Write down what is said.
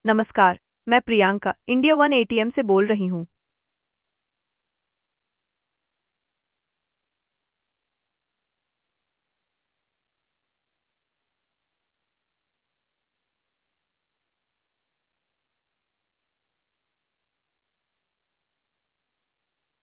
नमस्कार, मैं Priyanka India one ATM से बोल रही हूँ।